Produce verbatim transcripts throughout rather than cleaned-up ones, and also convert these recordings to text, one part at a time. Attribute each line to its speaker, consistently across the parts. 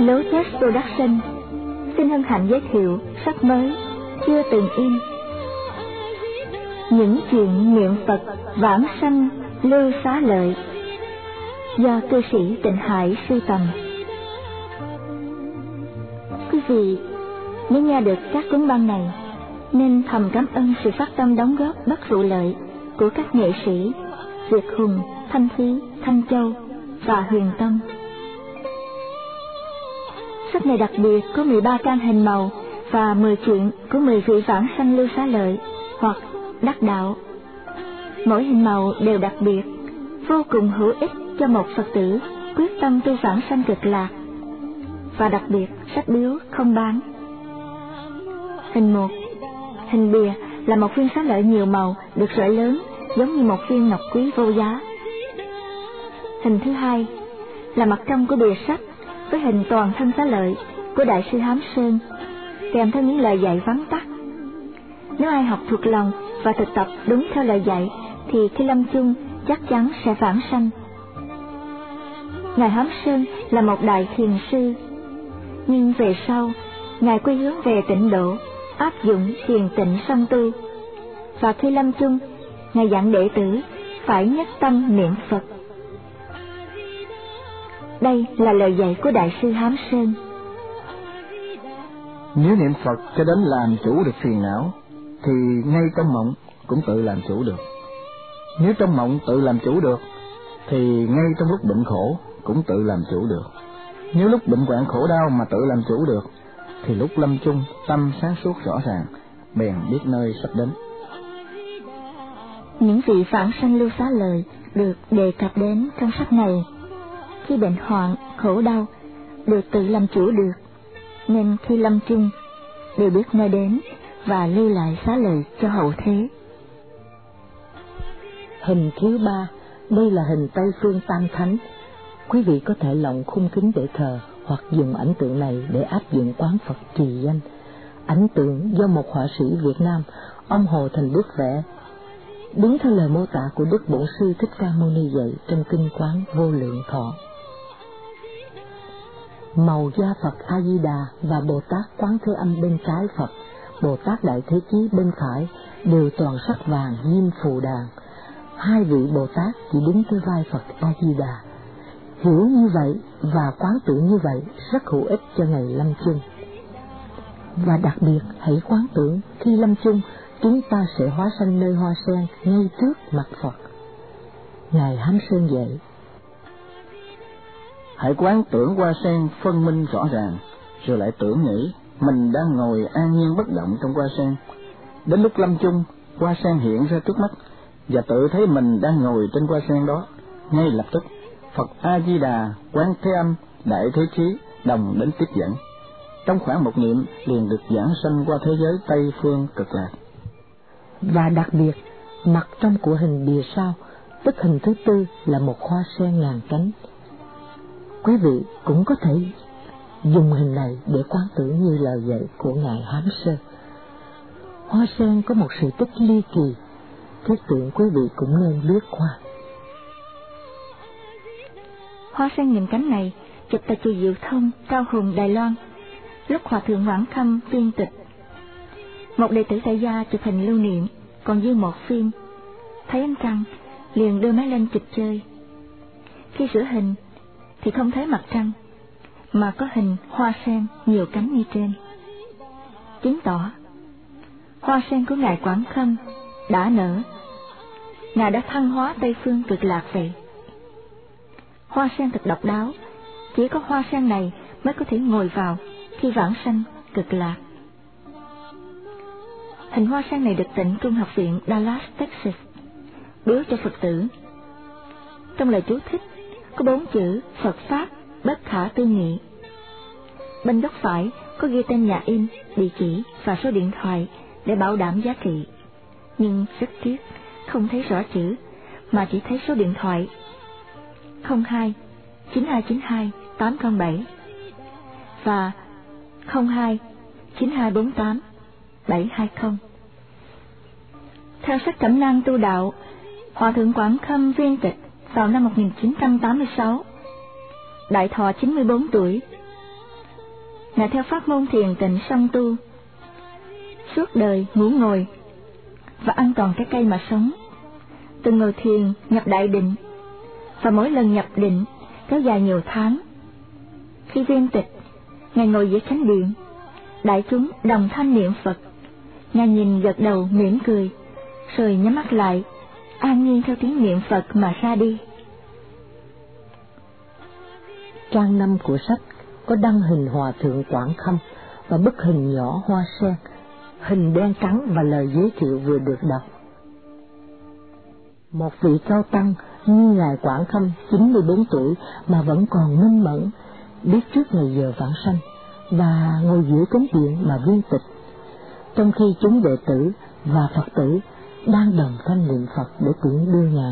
Speaker 1: Lotus Production xin hân hạnh giới thiệu sách mới chưa từng in, Những chuyện niệm Phật vãng sanh Lưu Xá Lợi, do cư sĩ Tịnh Hải sưu tầm. Quý vị nếu nghe được các cuốn băng này nên thầm cảm ơn sự phát tâm đóng góp bất vụ lợi của các nghệ sĩ Việt Hùng, Thanh Thúy, Thanh Châu và Huyền Tâm. Sách này đặc biệt có mười ba trang hình màu và mười chuyện của mười vị vãng sanh Lưu Xá Lợi hoặc đắc đạo. Mỗi hình màu đều đặc biệt, vô cùng hữu ích cho một Phật tử quyết tâm tu vãng sanh cực lạc. Và đặc biệt sách biếu không bán. Hình một, hình bìa là một viên xá lợi nhiều màu được rọi lớn giống như một viên ngọc quý vô giá. Hình thứ hai là mặt trong của bìa sách với hình toàn thân xá lợi của Đại sư Hám Sơn, kèm theo những lời dạy vắn tắt. Nếu ai học thuộc lòng và thực tập đúng theo lời dạy thì khi lâm chung chắc chắn sẽ vãng sanh. Ngài Hám Sơn là một đại thiền sư, nhưng về sau Ngài quy hướng về tịnh độ, áp dụng thiền tịnh song tu, và khi lâm chung Ngài dặn đệ tử phải nhất tâm niệm Phật. Đây là lời dạy của Đại sư Hám Sơn.
Speaker 2: Nếu niệm Phật cho đến làm chủ được phiền não, thì ngay trong mộng cũng tự làm chủ được. Nếu trong mộng tự làm chủ được, thì ngay trong lúc bệnh khổ cũng tự làm chủ được. Nếu lúc bệnh hoạn khổ đau mà tự làm chủ được, thì lúc lâm chung tâm sáng suốt rõ ràng, bèn biết nơi sắp đến.
Speaker 1: Những vị vãng sanh Lưu Xá Lợi được đề cập đến trong sách này, khi bệnh hoạn khổ đau đều tự làm chủ được, nên khi lâm chung đều biết nơi đến và lưu lại xá lợi cho hậu thế.
Speaker 3: Hình thứ ba, đây là hình Tây Phương Tam Thánh. Quý vị có thể lộng khung kính để thờ hoặc dùng ảnh tượng này để áp dụng quán Phật trì danh. Ảnh tượng do một họa sĩ Việt Nam, ông Hồ Thành Đức vẽ, đúng theo lời mô tả của Đức Bổn Sư Thích Ca Mâu Ni dạy trong kinh Quán Vô Lượng Thọ. Màu da Phật A Di Đà và Bồ Tát Quán Thế Âm bên trái Phật, Bồ Tát Đại Thế Chí bên phải đều toàn sắc vàng diêm phù đàn. Hai vị Bồ Tát chỉ đứng trên vai Phật A Di Đà. Hiểu như vậy và quán tưởng như vậy rất hữu ích cho ngày lâm chung. Và đặc biệt hãy quán tưởng khi lâm chung chúng ta sẽ hóa sanh nơi hoa sen ngay trước mặt Phật. Ngài Hám Sơn dạy:
Speaker 2: hãy quán tưởng hoa sen phân minh rõ ràng, rồi lại tưởng nghĩ mình đang ngồi an nhiên bất động trong hoa sen. Đến lúc lâm chung, hoa sen hiện ra trước mắt và tự thấy mình đang ngồi trên hoa sen đó. Ngay lập tức Phật A Di Đà, Quán Thế Âm, Đại Thế Chí đồng đến tiếp dẫn. Trong khoảng một niệm liền được giảng sanh qua thế giới Tây Phương Cực Lạc.
Speaker 3: Và đặc biệt mặt trong của hình bìa sau, tức hình thứ tư, là một hoa sen ngàn cánh. Quý vị cũng có thể dùng hình này để quán tưởng như lời dạy của Ngài Hám Sơn. Hoa sen có một sự tích ly kỳ, thiết tưởng quý vị cũng nên biết qua.
Speaker 1: Hoa sen nghìn cánh này chụp tại chùa Diệu Thông, Cao Hùng, Đài Loan, lúc Hòa thượng Quảng Khâm viên tịch. Một đệ tử tại gia chụp hình lưu niệm, còn dư một phim. Thấy ánh trăng, liền đưa máy lên chụp chơi. Khi sửa hình thì không thấy mặt trăng, mà có hình hoa sen nhiều cánh như trên, chứng tỏ hoa sen của Ngài Quảng Khâm đã nở. Ngài đã thăng hóa Tây Phương Cực Lạc vậy. Hoa sen thật độc đáo, chỉ có hoa sen này mới có thể ngồi vào khi vãng sanh Cực Lạc. Hình hoa sen này được Tịnh Trung Học viện Dallas, Texas biếu cho Phật tử. Trong lời chú thích có bốn chữ Phật Pháp bất khả tư nghị. Bên góc phải có ghi tên nhà in, địa chỉ và số điện thoại để bảo đảm giá trị. Nhưng rất tiếc không thấy rõ chữ, mà chỉ thấy số điện thoại không hai chín hai chín hai tám không bảy và không hai chín hai bốn tám bảy hai không. Theo sách Cẩm nang tu đạo, Hòa thượng Quảng Khâm viên tịch vào năm một nghìn chín trăm tám mươi sáu, đại thọ chín mươi bốn tuổi. Ngài theo pháp môn thiền tịnh song tu, suốt đời ngủ ngồi và ăn toàn cái cây mà sống. Từng ngồi thiền nhập đại định, và mỗi lần nhập định kéo dài nhiều tháng. Khi viên tịch, Ngài ngồi giữa chánh điện, đại chúng đồng thanh niệm Phật. Ngài nhìn gật đầu mỉm cười, rồi nhắm mắt lại, an nhiên theo tiếng niệm Phật mà ra đi.
Speaker 3: Trang năm của sách có đăng hình Hòa thượng Quảng Khâm và bức hình nhỏ hoa sen, hình đen trắng và lời giới thiệu vừa được đọc. Một vị cao tăng như Ngài Quảng Khâm chín mươi bốn tuổi mà vẫn còn minh mẫn, biết trước ngày giờ vãng sanh, và ngồi giữa cống điện mà viên tịch, trong khi chúng đệ tử và Phật tử đang đồng thanh niệm Phật để tiễn đưa Ngài.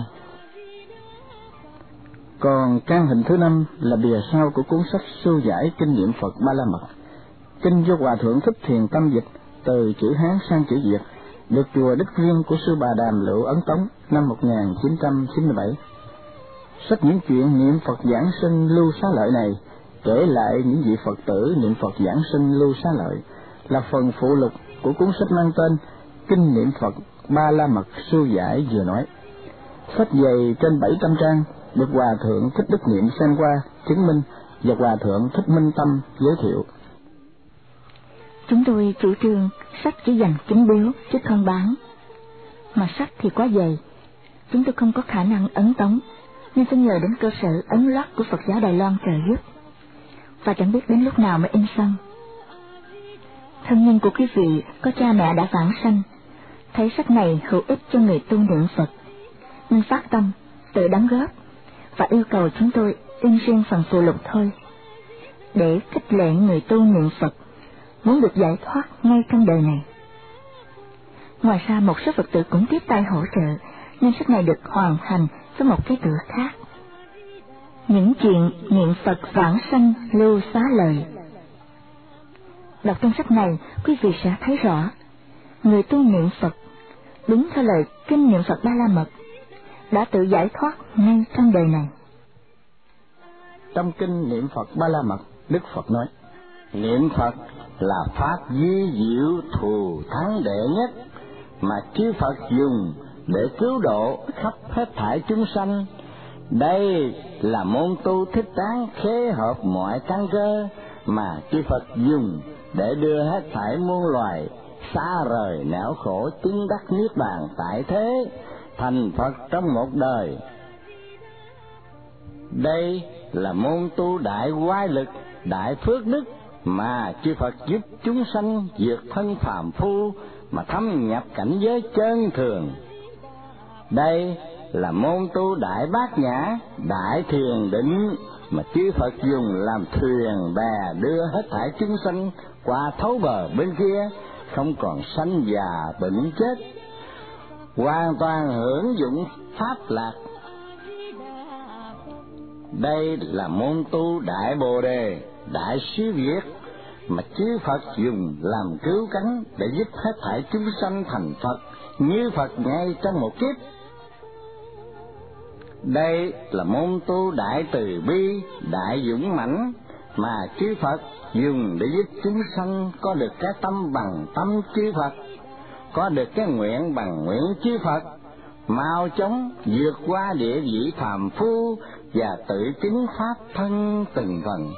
Speaker 2: Còn trang hình thứ năm là bìa sau của cuốn sách Sưu giải kinh niệm Phật Ba La Mật, kinh do Hòa thượng Thích Thiền tâm dịch từ chữ Hán sang chữ Việt, được chùa Đức Viên của sư Bà Đàm Lựu ấn tống năm một nghìn chín trăm chín mươi bảy. Sách những chuyện niệm Phật giảng sinh lưu xá lợi này kể lại những vị Phật tử niệm Phật giảng sinh lưu xá lợi, là phần phụ lục của cuốn sách mang tên Kinh niệm Phật Ba La Mật Sưu giải vừa nói. Sách dày trên bảy trăm trang, được Hòa thượng Thích Đức Niệm xem qua chứng minh và Hòa thượng Thích Minh Tâm giới thiệu.
Speaker 1: Chúng tôi chủ trương sách chỉ dành kính biếu chứ không bán, mà sách thì quá dày, chúng tôi không có khả năng ấn tống, nên xin nhờ đến cơ sở ấn lót của Phật giáo Đài Loan trợ giúp, và chẳng biết đến lúc nào mới in xong. Thân nhân của quý vị có cha mẹ đã vãng sanh, thấy sách này hữu ích cho người tu niệm Phật, nên phát tâm tự đóng góp và yêu cầu chúng tôi in riêng phần phụ lục thôi, để khích lệ người tu niệm Phật muốn được giải thoát ngay trong đời này. Ngoài ra một số Phật tử cũng tiếp tay hỗ trợ, nên sách này được hoàn thành với một cái tựa khác: Những chuyện niệm Phật vãng sanh lưu xá lợi. Đọc trong sách này, quý vị sẽ thấy rõ người tu niệm Phật đúng theo lời kinh niệm Phật Ba La Mật đã tự giải thoát ngay trong đời này.
Speaker 2: Trong kinh niệm Phật Ba La Mật, Đức Phật nói: niệm Phật là pháp di diệu thù thắng đệ nhất mà chư Phật dùng để cứu độ khắp hết thảy chúng sanh. Đây là môn tu thích đáng khế hợp mọi căn cơ mà chư Phật dùng để đưa hết thảy muôn loài xa rời não khổ chứng đắc niết bàn tại thế, thành Phật trong một đời. Đây là môn tu đại oai lực, đại phước đức mà chư Phật giúp chúng sanh vượt thân phàm phu mà thâm nhập cảnh giới chân thường. Đây là môn tu đại bát nhã, đại thiền định mà chư Phật dùng làm thuyền bè đưa hết thảy chúng sanh qua thấu bờ bên kia, không còn sanh già bệnh chết, hoàn toàn hưởng dụng pháp lạc. Đây là môn tu đại Bồ Đề, đại siêu việt mà chư Phật dùng làm cứu cánh để giúp hết thảy chúng sanh thành Phật như Phật ngay trong một kiếp. Đây là môn tu đại từ bi, đại dũng mãnh mà chư Phật dùng để giúp chúng sanh có được cái tâm bằng tâm chư Phật, có được cái nguyện bằng nguyện chư Phật, mau chóng vượt qua địa vị phàm phu và tự chứng pháp thân từng phần.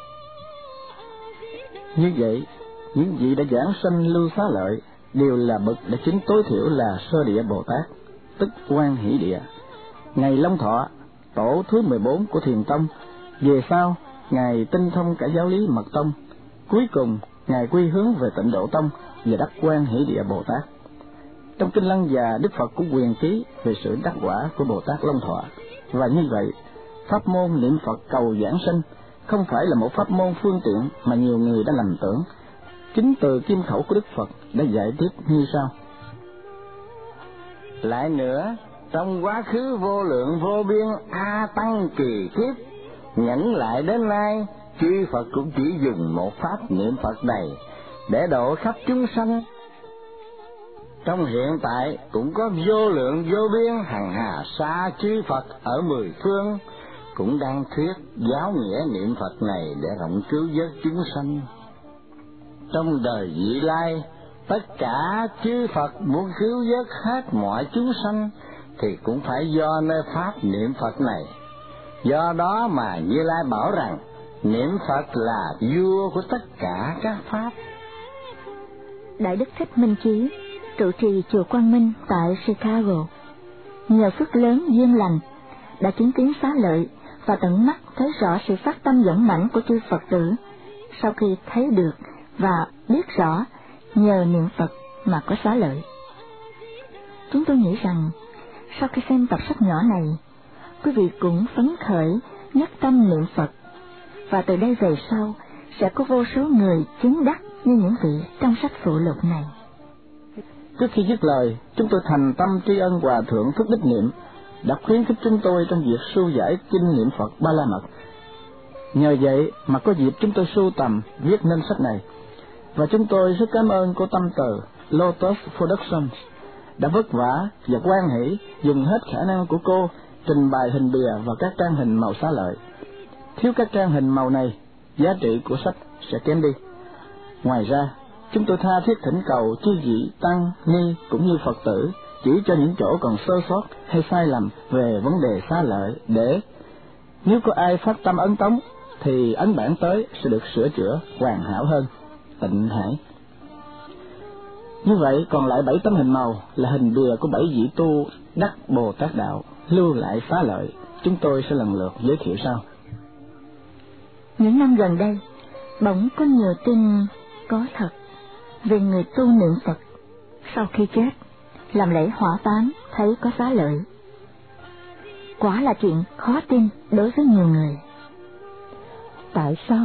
Speaker 2: Như vậy, những vị đã giảng sanh lưu xá lợi đều là bậc đã chứng tối thiểu là Sơ Địa Bồ Tát, tức Quan Hỷ Địa. Ngày Long Thọ, tổ thứ mười bốn của Thiền Tông, về sau Ngài tinh thông cả giáo lý Mật Tông, cuối cùng Ngài quy hướng về Tịnh Độ Tông và đắc Quan Hỷ Địa Bồ Tát. Trong Kinh Lăng Già, Đức Phật cũng quyền ký về sự đắc quả của Bồ Tát Long Thọ, và như vậy, pháp môn niệm Phật cầu giảng sinh không phải là một pháp môn phương tiện mà nhiều người đã lầm tưởng. Chính từ kim khẩu của Đức Phật đã giải thích như sau:
Speaker 4: lại nữa, trong quá khứ vô lượng vô biên a tăng kỳ kiếp, nhẫn lại đến nay, chư Phật cũng chỉ dùng một pháp niệm Phật này để độ khắp chúng sanh. Trong hiện tại cũng có vô lượng vô biên hằng hà sa chư Phật ở mười phương cũng đang thuyết giáo nghĩa niệm Phật này để rộng cứu vớt chúng sanh. trong đời vị lai, tất cả chư Phật muốn cứu vớt hết mọi chúng sanh thì cũng phải do nơi pháp niệm Phật này. Do đó mà Như Lai bảo rằng niệm Phật là vua của tất cả các pháp.
Speaker 1: Đại Đức Thích Minh Chí trụ trì chùa Quang Minh tại Chicago, nhờ phước lớn duyên lành đã chứng kiến xá lợi và tận mắt thấy rõ sự phát tâm dũng mãnh của chư Phật tử. Sau khi thấy được và biết rõ nhờ niệm Phật mà có xá lợi, chúng tôi nghĩ rằng sau khi xem tập sách nhỏ này, quý vị cũng phấn khởi nhất tâm niệm Phật, và từ đây về sau sẽ có vô số người chứng đắc như những vị trong sách phụ lục này.
Speaker 2: Trước khi dứt lời, chúng tôi thành tâm tri ân Hòa Thượng Phước Đức Niệm đã khuyến khích chúng tôi trong việc sưu giải kinh niệm Phật Ba La Mật. Nhờ vậy mà có dịp chúng tôi sưu tầm viết nên sách này, và chúng tôi rất cảm ơn cô tâm từ Lotus Productions đã vất vả và hoan hỷ dùng hết khả năng của cô trình bày hình bìa và các trang hình màu xá lợi. Thiếu các trang hình màu này, giá trị của sách sẽ kém đi. Ngoài ra, chúng tôi tha thiết thỉnh cầu chư vị tăng ni cũng như Phật tử chỉ cho những chỗ còn sơ sót hay sai lầm về vấn đề xá lợi, để nếu có ai phát tâm ấn tống thì ấn bản tới sẽ được sửa chữa hoàn hảo hơn. Tịnh Hải. Như vậy còn lại bảy tấm hình màu là hình bìa của bảy vị tu đắc Bồ Tát đạo lưu lại xá lợi, chúng tôi sẽ lần lượt giới thiệu sau.
Speaker 1: Những năm gần đây, bỗng có nhiều tin có thật về người tu niệm Phật sau khi chết làm lễ hỏa táng thấy có xá lợi. Quả là chuyện khó tin đối với nhiều người. Tại sao?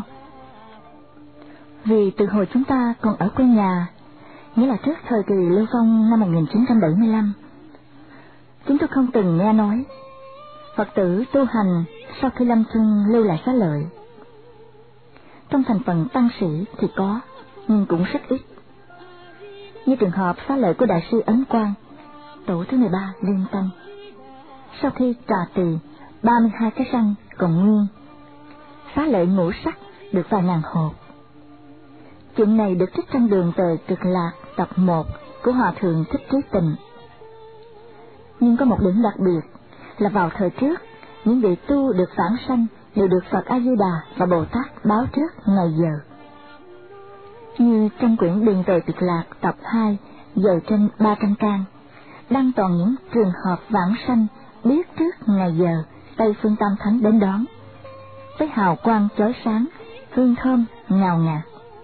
Speaker 1: Vì từ hồi chúng ta còn ở quê nhà, nghĩa là trước thời kỳ Lưu Vong năm một nghìn chín trăm bảy mươi lăm, chúng tôi không từng nghe nói Phật tử tu hành sau khi lâm chung lưu lại xá lợi. Trong thành phần tăng sĩ thì có, nhưng cũng rất ít. Như trường hợp xá lợi của Đại sư Ấn Quang, tổ thứ mười ba Liên Tân, sau khi trà tỳ ba mươi hai cái răng còn nguyên, xá lợi ngũ sắc được vài ngàn hộp. Chuyện này được trích trong Đường Về Cực Lạc tập một của Hòa Thượng Thích Trí Tình. Nhưng có một điểm đặc biệt là vào thời trước, những vị tu được vãng sanh đều được Phật A Di Đà và Bồ Tát báo trước ngày giờ. Như trong quyển Đường Về Cực Lạc tập hai dời trên ba trăm trang, đăng toàn những trường hợp vãng sanh biết trước ngày giờ Tây Phương Tam Thánh đến đón, với hào quang chói sáng, hương thơm ngào ngạt.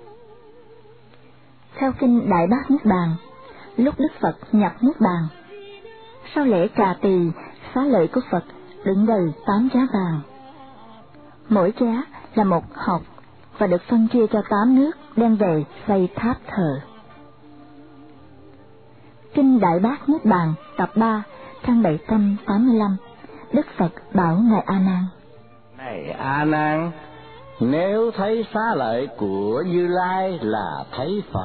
Speaker 1: Theo kinh Đại Bát Niết Bàn, lúc Đức Phật nhập Niết Bàn, sau lễ trà tỳ, xá lợi của Phật đựng đầy tám giá vàng. Mỗi giá là một hộp và được phân chia cho tám nước đem về xây tháp thờ. Kinh Đại Bát Niết Bàn tập ba trang bảy trăm tám mươi lăm, Đức Phật bảo ngài A Nan:
Speaker 4: Này A Nan, nếu thấy xá lợi của Như Lai là thấy Phật.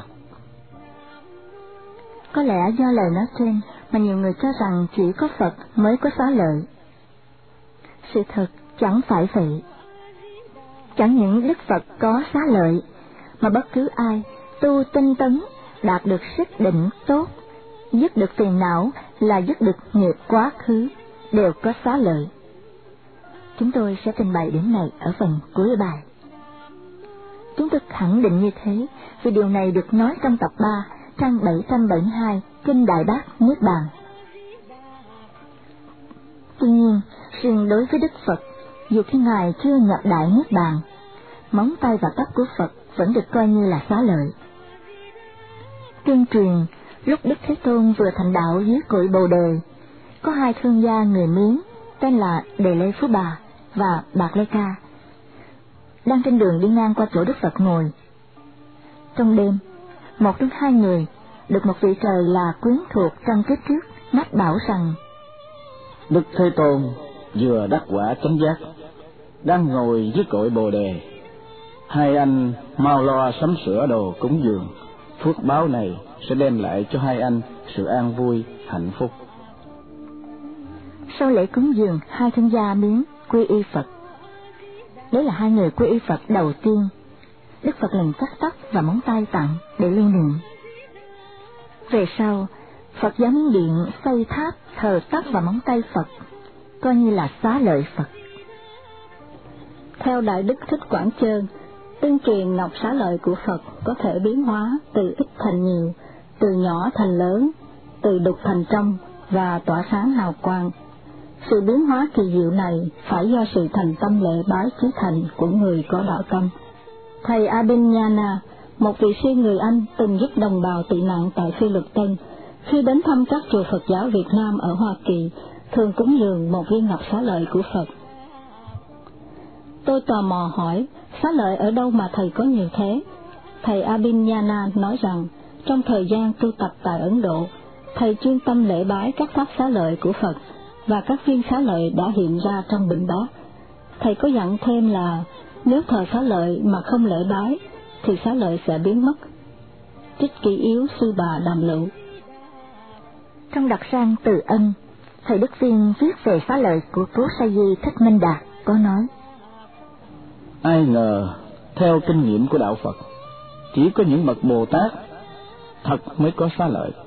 Speaker 1: Có lẽ do lời nói trên mà nhiều người cho rằng chỉ có Phật mới có xá lợi. Sự thật chẳng phải vậy. Chẳng những Đức Phật có xá lợi, mà bất cứ ai tu tinh tấn, đạt được sức định tốt, dứt được phiền não là dứt được nghiệp quá khứ, đều có xá lợi. Chúng tôi sẽ trình bày điểm này ở phần cuối bài. Chúng tôi khẳng định như thế vì điều này được nói trong tập ba, trang bảy trăm bảy mươi hai, Kinh Đại Bát Niết Bàn. Tuy nhiên, riêng đối với Đức Phật, dù khi Ngài chưa nhập Đại Niết Bàn, móng tay và tóc của Phật vẫn được coi như là xá lợi. Tương truyền, lúc Đức Thế Tôn vừa thành đạo dưới cội Bồ Đề, có hai thương gia người Miến tên là Đề Lê Phú Bà và Bạc Lê Ca đang trên đường đi ngang qua chỗ Đức Phật ngồi. Trong đêm, một trong hai người được một vị trời là quyến thuộc trong kiếp trước mách bảo rằng:
Speaker 2: Đức Thế Tôn vừa đắc quả chánh giác, đang ngồi dưới cội Bồ Đề. Hai anh mau lo sắm sửa đồ cúng dường, phước báo này sẽ đem lại cho hai anh sự an vui, hạnh phúc.
Speaker 1: Sau lễ cúng dường, hai thương gia Miến quy y Phật. Đấy là hai người quy y Phật đầu tiên. Đức Phật liền cắt tóc và móng tay tặng để lưu niệm. Về sau, Phật giáo Miến Điện xây tháp thờ tóc và móng tay Phật, coi như là xá lợi Phật.
Speaker 3: Theo Đại Đức Thích Quảng Chơn, tương truyền ngọc xá lợi của Phật có thể biến hóa từ ít thành nhiều, từ nhỏ thành lớn, từ đục thành trong và tỏa sáng hào quang. Sự biến hóa kỳ diệu này phải do sự thành tâm lễ bái chí thành của người có đạo tâm. Thầy Abhignana, một vị sư người Anh từng giúp đồng bào tị nạn tại Phi Luật Tân, khi đến thăm các chùa Phật giáo Việt Nam ở Hoa Kỳ, thường cúng dường một viên ngọc xá lợi của Phật. Tôi tò mò hỏi, xá lợi ở đâu mà thầy có nhiều thế? Thầy Abhignana nói rằng, trong thời gian tu tập tại Ấn Độ, thầy chuyên tâm lễ bái các tháp xá lợi của Phật, và các viên xá lợi đã hiện ra trong bình bát. Thầy có dặn thêm là, nếu thờ xá lợi mà không lễ bái, thì xá lợi sẽ biến mất. Trích kỷ yếu sư bà Đàm Lựu.
Speaker 1: Trong đặc sang Từ Ân, thầy Đức Viên viết về xá lợi của Cố Sa Di Thích Minh Đạt có nói:
Speaker 2: Ai ngờ, theo kinh nghiệm của đạo Phật, chỉ có những bậc Bồ Tát thật mới có xá lợi.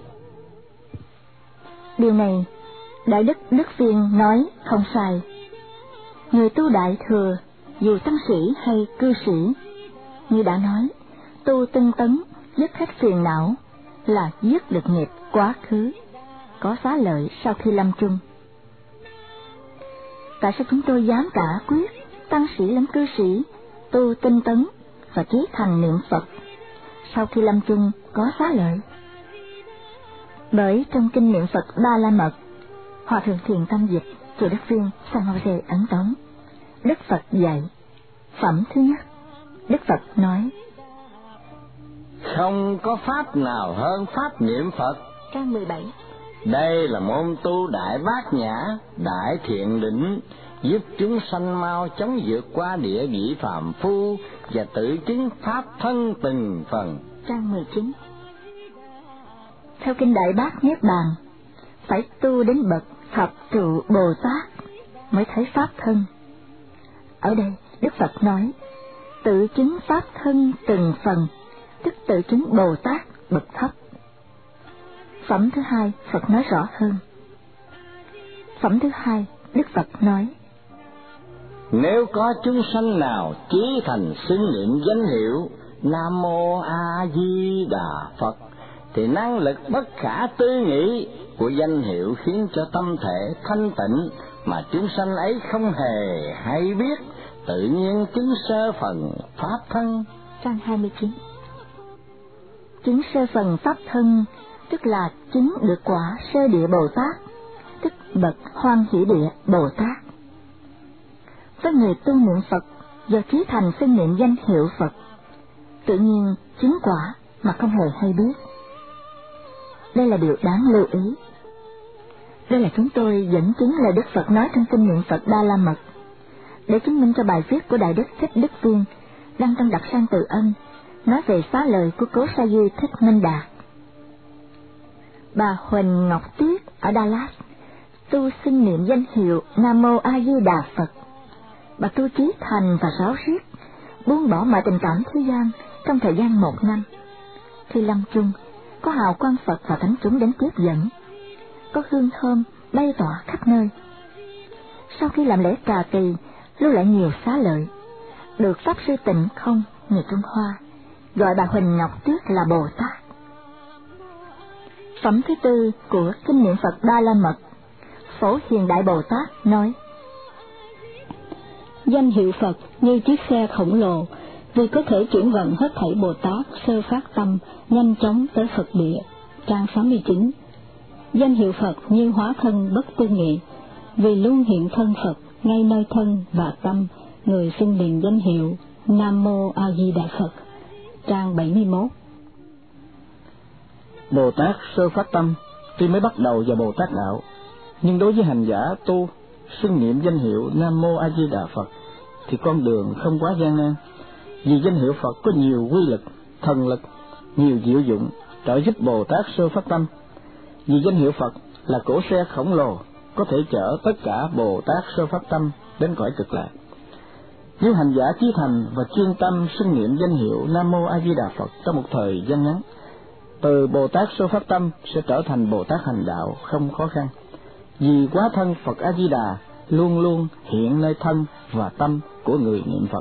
Speaker 1: Điều này, Đại Đức Đức Viên nói không sai. Người tu Đại Thừa, dù tăng sĩ hay cư sĩ, như đã nói, tu tinh tấn, dứt hết phiền não, là dứt được nghiệp quá khứ, có xá lợi sau khi lâm chung. Tại sao chúng tôi dám cả quyết, tăng sĩ lẫn cư sĩ, tu tinh tấn và chí thành niệm Phật, sau khi lâm chung có xá lợi? Bởi trong kinh niệm Phật Ba La Mật, Hòa Thượng Thiền Tâm Dịch, chùa Đức Viên, San Jose, Ấn Tống, Đức Phật dạy, phẩm thứ nhất, Đức Phật nói:
Speaker 4: Không có pháp nào hơn pháp niệm Phật.
Speaker 1: Trang mười bảy.
Speaker 4: Đây là môn tu đại bát nhã, đại thiện định, giúp chúng sanh mau chóng vượt qua địa vị phàm phu và tự chứng pháp thân từng phần.
Speaker 1: Trang mười chín. Theo kinh Đại Bát Niết Bàn, phải tu đến bậc Thập Trụ Bồ Tát mới thấy pháp thân. Ở đây Đức Phật nói tự chứng pháp thân từng phần, tức tự chứng Bồ Tát bậc thấp. Phẩm thứ hai, Phật nói rõ hơn. Phẩm thứ hai, Đức Phật nói:
Speaker 4: Nếu có chúng sanh nào chí thành xưng niệm danh hiệu Nam Mô A Di Đà Phật, thì năng lực bất khả tư nghị của danh hiệu khiến cho tâm thể thanh tịnh mà chúng sanh ấy không hề hay biết, tự nhiên chứng sơ phần pháp thân.
Speaker 1: Trang hai mươi chín. Chứng sơ phần pháp thân tức là chứng được quả sơ địa Bồ Tát, tức bậc Hoan Hỷ Địa Bồ Tát. Với người tu niệm Phật do chí thành xưng niệm danh hiệu Phật, tự nhiên chứng quả mà không hề hay biết. Đây là điều đáng lưu ý. Đây là chúng tôi dẫn chứng lời Đức Phật nói trong kinh niệm Phật Đa La Mật, để chứng minh cho bài viết của Đại Đức Thích Đức Viên đăng trong đặc sang Từ Ân nói về xá lợi của Cố Sa Di Thích Minh Đạt. Bà Huỳnh Ngọc Tuyết ở Đà Lạt tu xưng niệm danh hiệu Nam Mô A Di Đà Phật. Bà tu chí thành và ráo riết, buông bỏ mọi tình cảm thế gian trong thời gian một năm. Khi lâm chung, có hào quang Phật và thánh chúng đến tiếp dẫn, có hương thơm bay tỏa khắp nơi. Sau khi làm lễ trà tỳ, lưu lại nhiều xá lợi, được Pháp Sư Tịnh Không người Trung Hoa gọi bà Huỳnh Ngọc Tuyết là Bồ Tát. Phẩm thứ tư của kinh niệm Phật Đa La Mật, Phổ Hiền Đại Bồ Tát nói:
Speaker 3: Danh hiệu Phật như chiếc xe khổng lồ, vì có thể chuyển vận hết thảy Bồ Tát sơ phát tâm nhanh chóng tới Phật địa. Trang sáu mươi chín. Danh hiệu Phật như hóa thân bất tư nghị, vì luôn hiện thân Phật ngay nơi thân và tâm người xưng niệm danh hiệu Nam Mô A Di Đà Phật. Trang bảy mươi mốt.
Speaker 2: Bồ Tát sơ phát tâm tuy mới bắt đầu vào Bồ Tát đạo, nhưng đối với hành giả tu xưng niệm danh hiệu Nam Mô A Di Đà Phật thì con đường không quá gian nan, vì danh hiệu Phật có nhiều quy lực, thần lực, nhiều diệu dụng trợ giúp Bồ Tát sơ phát tâm. Vì danh hiệu Phật là cỗ xe khổng lồ có thể chở tất cả Bồ Tát sơ phát tâm đến cõi Cực Lạc. Nếu hành giả chí thành và chuyên tâm xưng niệm danh hiệu Nam Mô A Di Đà Phật trong một thời gian ngắn, từ Bồ Tát Sơ Phát Tâm sẽ trở thành Bồ Tát hành đạo không khó khăn, vì quá thân Phật A Di Đà luôn luôn hiện nơi thân và tâm của người niệm Phật.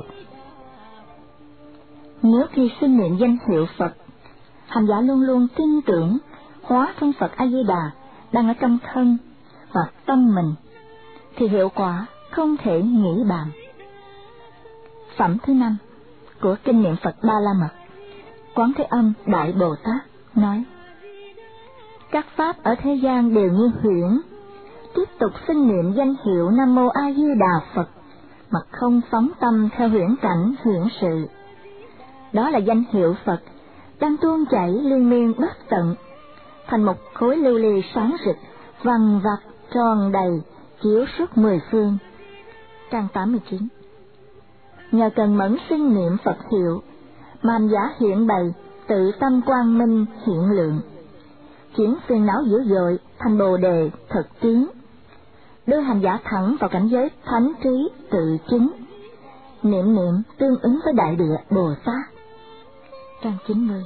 Speaker 1: Nếu khi xưng niệm danh hiệu Phật, hành giả luôn luôn tin tưởng hóa thân Phật A Di Đà đang ở trong thân và tâm mình, thì hiệu quả không thể nghĩ bàn. Phẩm thứ năm của kinh niệm Phật Ba La Mật, Quán Thế Âm Đại Bồ Tát nói: các pháp ở thế gian đều như huyễn, tiếp tục xưng niệm danh hiệu Nam Mô A Di Đà Phật mà không phóng tâm theo huyễn cảnh huyễn sự. Đó là danh hiệu Phật đang tuôn chảy liên miên bất tận, thành một khối lưu ly sáng rực, vằng vặc tròn đầy, chiếu suốt mười phương. Trang tám mươi chín. Nhờ cần mẫn xưng niệm Phật hiệu, mà hành giả hiện bày tự tâm quang minh hiện lượng, chuyển phiền não dữ dội thành bồ đề thực tiến, đưa hành giả thẳng vào cảnh giới thánh trí tự chứng, niệm niệm tương ứng với đại địa Bồ Tát. Trang chín mươi.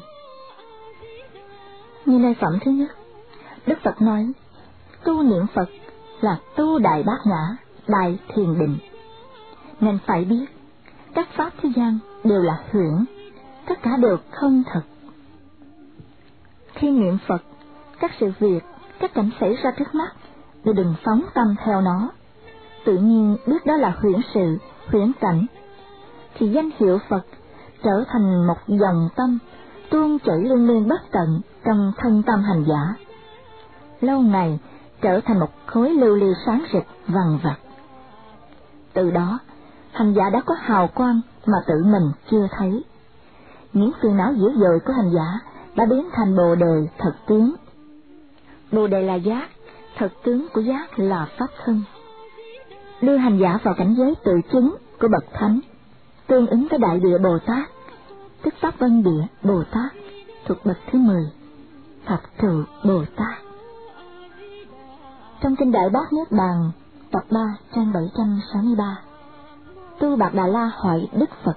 Speaker 1: Như nơi phẩm thứ nhất, Đức Phật nói tu niệm Phật là tu đại bát nhã, đại thiền định. Nên phải biết các pháp thế gian đều là huyễn, tất cả đều không thật. Khi niệm Phật, các sự việc, các cảnh xảy ra trước mắt đều đừng phóng tâm theo nó, tự nhiên biết đó là huyễn sự, huyễn cảnh, thì danh hiệu Phật trở thành một dòng tâm tuôn chảy liên miên bất tận trong thân tâm hành giả, lâu ngày trở thành một khối lưu ly sáng rực vằng vặc. Từ đó hành giả đã có hào quang mà tự mình chưa thấy. Những phiền não dữ dội của hành giả đã biến thành bồ đề thật tướng. Bồ đề là giác, thật tướng của giác là pháp thân, đưa hành giả vào cảnh giới tự chứng của bậc thánh, tương ứng với đại địa Bồ Tát, tức pháp vân địa Bồ Tát thuộc bậc thứ mười, thập trụ Bồ Tát. Trong kinh Đại Bát Niết Bàn tập ba trang bảy trăm sáu mươi ba, Tu Bạc Đà La hỏi Đức Phật: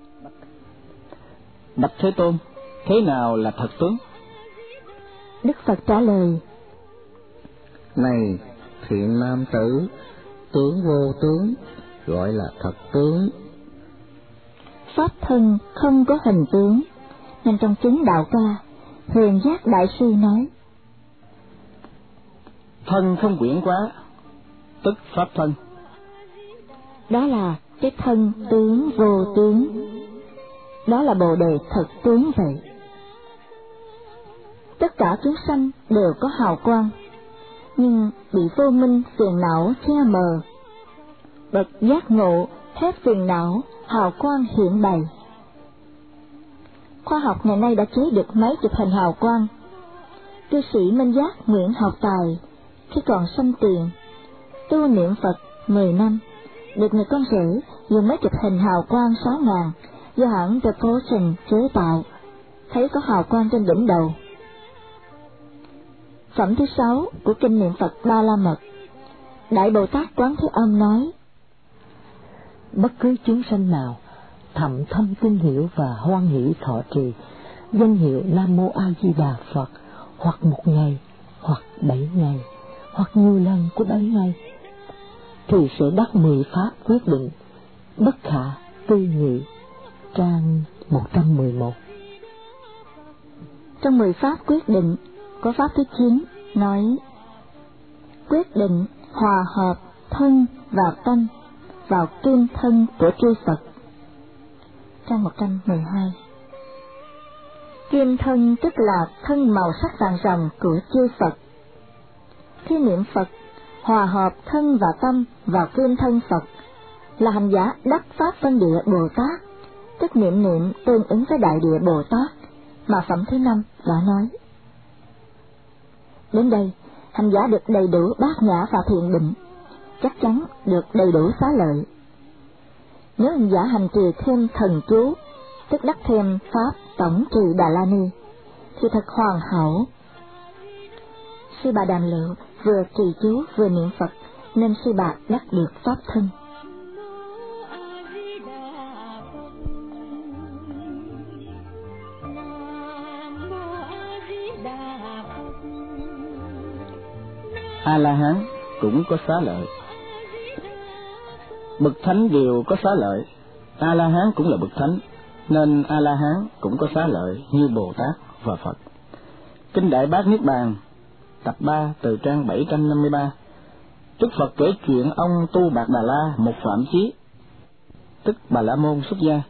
Speaker 2: Bạch Thế Tôn, thế nào là thật tướng?
Speaker 1: Đức Phật trả lời:
Speaker 4: Này thiện nam tử, tướng vô tướng gọi là thật tướng.
Speaker 1: Pháp thân không có hình tướng, nên trong chứng đạo ca, Huyền Giác Đại Sư nói:
Speaker 2: Thân không quyển quá, tức pháp thân.
Speaker 1: Đó là cái thân tướng vô tướng, đó là bồ đề thật tướng vậy. Tất cả chúng sanh đều có hào quang, nhưng bị vô minh phiền não che mờ. Bậc giác ngộ hết phiền não, hào quang hiện bày. Khoa học ngày nay đã chế được máy chụp hình hào quang. Cư sĩ Minh Giác Nguyễn Học Tài khi còn sanh tiền, tu niệm Phật mười năm, được người con rể dùng máy chụp hình hào quang sáu ngàn do hãng The Potion chế tạo, thấy có hào quang trên đỉnh đầu. Phẩm thứ sáu của kinh niệm Phật Ba La Mật, Đại Bồ Tát Quán Thế Âm nói:
Speaker 3: bất cứ chúng sanh nào thậm thâm tin hiểu và hoan hỷ thọ trì danh hiệu Nam Mô A Di Đà Phật, hoặc một ngày, hoặc bảy ngày, hoặc nhiều lần của bảy ngày, thì sẽ đắc mười pháp quyết định, bất khả tư nghị. Trang một trăm mười một.
Speaker 1: Trong mười pháp quyết định có pháp thứ chín nói: quyết định hòa hợp thân và tâm vào kim thân của chư Phật. Trang một trăm mười hai. Kim thân tức là thân màu sắc vàng ròng của chư Phật. Khi niệm Phật, hòa hợp thân và tâm vào kim thân Phật, là hành giả đắc pháp vân địa Bồ Tát, tức niệm niệm tương ứng với đại địa Bồ Tát mà phẩm thứ năm đã nói. Đến đây, hành giả được đầy đủ bát nhã và thiện định, chắc chắn được đầy đủ xá lợi. Nếu hành giả hành trì thêm thần chú, tức đắc thêm pháp tổng trì Đà La Ni, thì thật hoàn hảo. Sư bà Đàm Lự vừa trì chú vừa niệm Phật, nên sư bà đắc được pháp thân.
Speaker 2: A-la-hán cũng có xá lợi. Bậc thánh đều có xá lợi, A-la-hán cũng là bậc thánh, nên A-la-hán cũng có xá lợi như Bồ Tát và Phật. Kinh Đại Bát Niết Bàn, tập ba từ trang bảy trăm năm mươi ba, Đức Phật kể chuyện ông Tu Bạt Đà La một Phạm Chí, tức Bà La Môn xuất gia.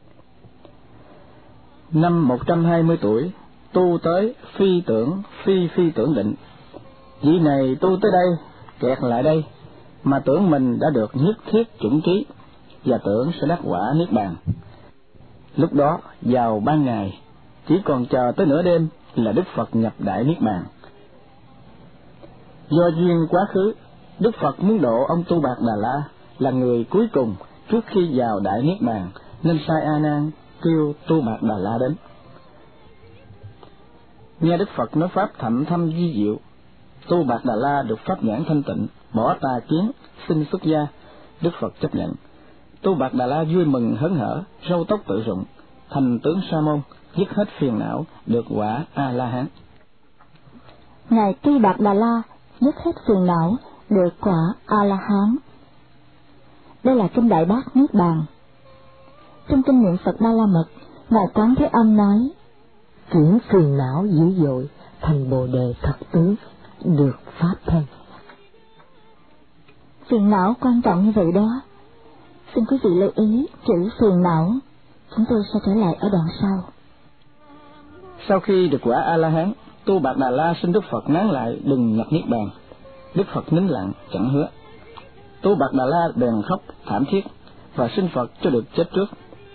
Speaker 2: Năm một trăm hai mươi tuổi, tu tới phi tưởng phi phi tưởng định. Vị này tu tới đây, kẹt lại đây, mà tưởng mình đã được nhất thiết chủng trí, và tưởng sẽ đắc quả Niết Bàn. Lúc đó, vào ban ngày, chỉ còn chờ tới nửa đêm là Đức Phật nhập Đại Niết Bàn. Do duyên quá khứ, Đức Phật muốn độ ông Tu Bạt Đà La là người cuối cùng trước khi vào Đại Niết Bàn, nên sai A Nan kêu Tu Bạt Đà La đến. Nghe Đức Phật nói pháp thậm thâm vi diệu, Tu Bạt Đà La được pháp nhãn thanh tịnh, bỏ tà kiến, xin xuất gia. Đức Phật chấp nhận. Tu Bạt Đà La vui mừng hớn hở, râu tóc tự rụng, thành tướng Sa Môn, dứt hết phiền não, được quả A La Hán.
Speaker 1: Ngài Tu Bạt Đà La dứt hết phiền não, được quả A La Hán. Đây là kinh Đại Bát Niết Bàn. Trong kinh niệm Phật Ba La Mật, Ngài Quán Thế Âm nói:
Speaker 3: chuyển phiền não dữ dội thành Bồ Đề thật tướng, được pháp thân.
Speaker 1: Phiền não quan trọng như vậy đó. Xin quý vị lưu ý chữ phiền não. Chúng tôi sẽ trở lại ở đoạn sau.
Speaker 2: Sau khi được quả A La Hán, Tu Bạt Đà La xin Đức Phật nán lại đừng nhập Niết Bàn. Đức Phật nín lặng chẳng hứa. Tu Bạt Đà La bèn khóc thảm thiết và xin Phật cho được chết trước.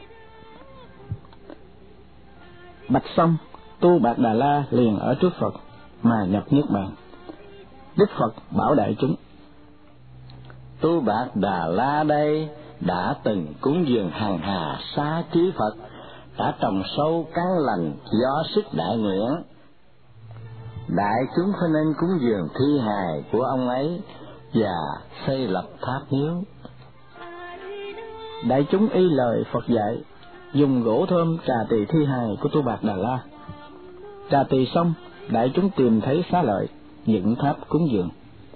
Speaker 2: Bạch xong, Tu Bạt Đà La liền ở trước Phật mà nhập Niết Bàn. Đức Phật bảo đại chúng:
Speaker 4: Tu Bạt Đà La đây đã từng cúng dường hằng hà xá trí Phật, đã trồng sâu căn lành do sức đại nguyện. Đại chúng phải nên cúng dường thi hài của ông ấy và xây lập tháp miếu.
Speaker 2: Đại chúng y lời Phật dạy, dùng gỗ thơm trà tỳ thi hài của Tu Bạt Đà La. Trà tỳ xong, đại chúng tìm thấy xá lợi, dựng tháp cúng dường.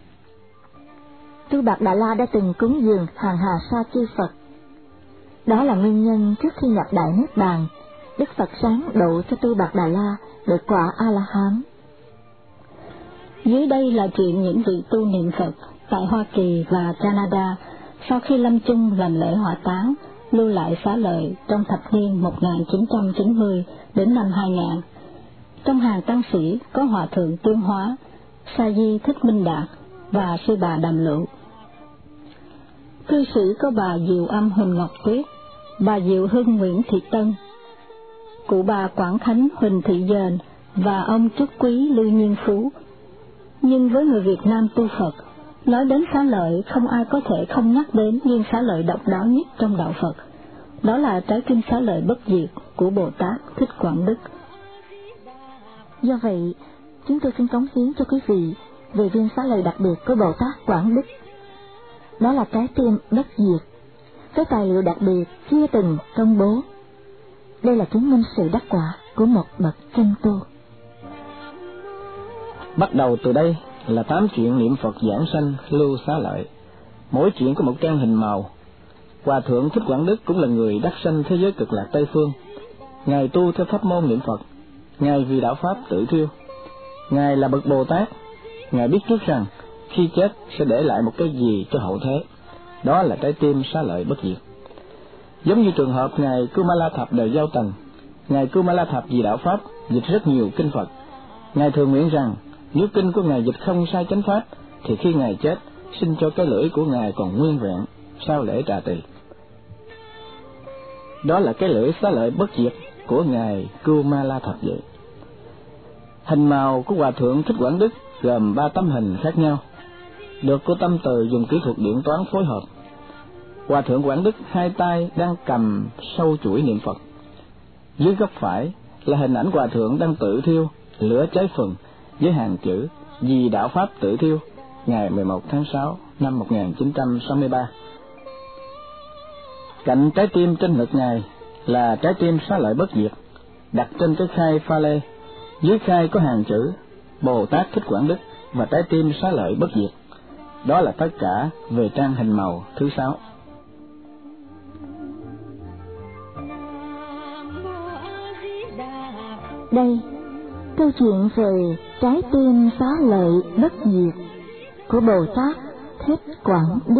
Speaker 1: Tu Bạt Đà La đã từng cúng dường hàng hà sa chư Phật. Đó là nguyên nhân trước khi nhập Đại Niết Bàn, Đức Phật sáng độ cho Tu Bạt Đà La được quả A La Hán.
Speaker 5: Dưới đây là chuyện những vị tu niệm Phật tại Hoa Kỳ và Canada sau khi lâm chung làm lễ hỏa táng lưu lại xá lợi trong thập niên một nghìn chín trăm chín mươi đến năm hai nghìn. Trong hàng tăng sĩ có Hòa thượng Tuyên Hóa, Sa Di Thích Minh Đạt và sư bà Đàm Lụ. Cư sĩ có bà Diệu Âm Huỳnh Ngọc Tuyết, bà Diệu Hưng Nguyễn Thị Tân, cụ bà Quảng Khánh Huỳnh Thị Dền và ông Trúc Quý Lưu Nhiên Phú. Nhưng với người Việt Nam tu Phật, nói đến xá lợi không ai có thể không nhắc đến viên xá lợi độc đáo nhất trong đạo Phật. Đó là trái tim xá lợi bất diệt của Bồ Tát Thích Quảng Đức.
Speaker 1: Do vậy, chúng tôi xin cống hiến cho quý vị về viên xá lợi đặc biệt của Bồ Tát Quảng Đức. Đó là trái tim bất diệt, với tài liệu đặc biệt chưa từng công bố. Đây là chứng minh sự đắc quả của một bậc chân tu.
Speaker 2: Bắt đầu từ đây là tám chuyện niệm Phật giảng sanh lưu xá lợi, mỗi chuyện có một trang hình màu. Hòa thượng Thích Quảng Đức cũng là người đắc sanh thế giới cực lạc Tây phương. Ngài tu theo pháp môn niệm Phật, Ngài vì đạo pháp tự thiêu. Ngài là bậc Bồ Tát, Ngài biết trước rằng khi chết sẽ để lại một cái gì cho hậu thế, đó là trái tim xá lợi bất diệt. Giống như trường hợp Ngài Cưu Ma La Thập Đời Giao Tần, Ngài Cưu Ma La Thập vì đạo pháp dịch rất nhiều kinh Phật. Ngài thường nguyện rằng nếu kinh của Ngài dịch không sai chánh pháp, thì khi Ngài chết, xin cho cái lưỡi của Ngài còn nguyên vẹn sau lễ trà tỳ. Đó là cái lưỡi xá lợi bất diệt của Ngài Cưu Ma La Thập vậy. Hình màu của Hòa thượng Thích Quảng Đức gồm ba tấm hình khác nhau, được cô Tâm Từ dùng kỹ thuật điện toán phối hợp. Hòa thượng Quảng Đức hai tay đang cầm sâu chuỗi niệm Phật. Dưới góc phải là hình ảnh Hòa thượng đang tự thiêu lửa cháy phừng với hàng chữ vì đạo pháp tự thiêu ngày mười một tháng sáu năm một nghìn chín trăm sáu mươi ba. Cạnh trái tim trên ngực Ngài là trái tim xá lợi bất diệt, đặt trên cái khai pha lê. Dưới khai có hàng chữ Bồ Tát Thích Quảng Đức và trái tim xá lợi bất diệt. Đó là tất cả về trang hình màu thứ sáu.
Speaker 1: Đây, câu chuyện về trái tim xá lợi bất diệt của Bồ Tát Thích Quảng Đức.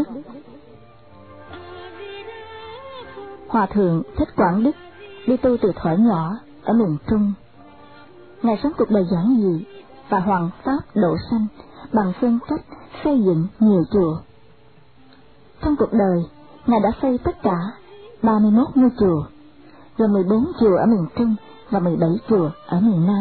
Speaker 1: Hòa thượng Thích Quảng Đức đi tu từ thuở nhỏ ở miền Trung. Ngài sống cuộc đời giản dị và hoằng pháp độ sanh bằng phương cách xây dựng nhiều chùa. Trong cuộc đời, Ngài đã xây tất cả ba mươi mốt ngôi chùa, gồm mười bốn chùa ở miền Trung và mười bảy chùa ở miền Nam.